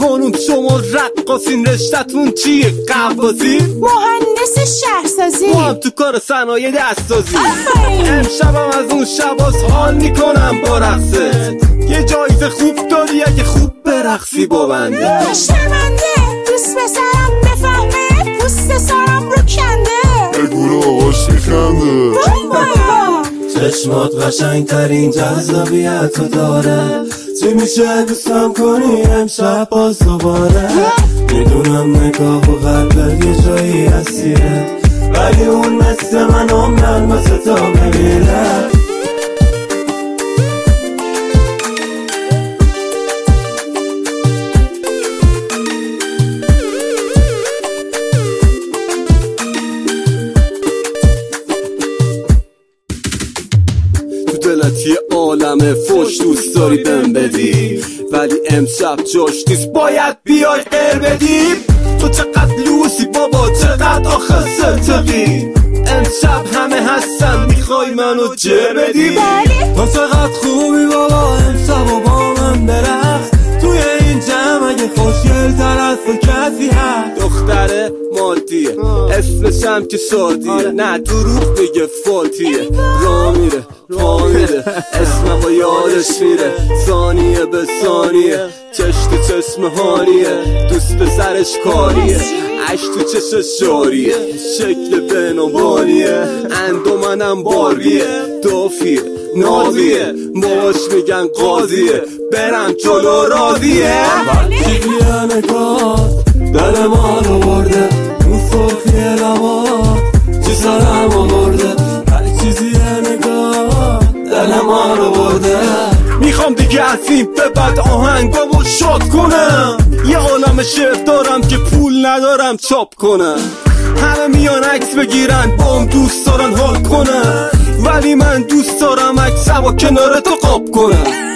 خانوم شما رقاصین رشتتون چیه؟ قواسی؟ مهندس شهرسازی. ما هم تو کار صنایع دستسازی. امشبم از اون شباز حال میکنم با رقصت. یه جایزه خوب داری اگه خوب برقصی با بنده. شرمنده دوست پسرم بفهمه پوست سرم رو کنده. بگو آقاش میخنده. چشمات قشنگ ترین جذابیتو داره. چی میشه دوستم کنی امشب باز دوباره؟ میدونم نگاه و قلبت یه جایی اسیره، ولی اون مثل من عمرن واسه تا بمیره. دلت یه عالمه فوش دوست داری بهم بدی، ولی امشب جاش نیست باید بیای غیر بدی. تو چقدر لوسی بابا چقدر آخه ستقی، امشب همه هستن میخوای منو جر بدی. تو چقدر خوبی بابا امشب و با من برقص. توی این جمع اگه خوشگل تر از تو کسی هست. دختره مادیه اسمشم که شادیه، نه دروغ بگه فالتیه. را میره پا میره اسمم با یادش میره، ثانیه به ثانیه چش تو چشم هانیه. دوست به سرش کاریه عشق تو چشش جاریه، شکل بنابانیه اندومنم باریه. دافیه نازیه باش میگن قاضیه، برم جلو راضیه. چیزیه نگاه دل ما رو برده، اون سرخی لبا چی سرم آورده. هر چیزیه نگاه دل ما رو برده. میخوام دیگه از این به بعد آهنگامو شاد کنم. یه عالم شعر دارم که پول ندارم چاپ کنم. همه میان عکس بگیرن بام دوست دارن حال کنن، ولی من دوست دارم عکسمو کنار تو قاب کنم.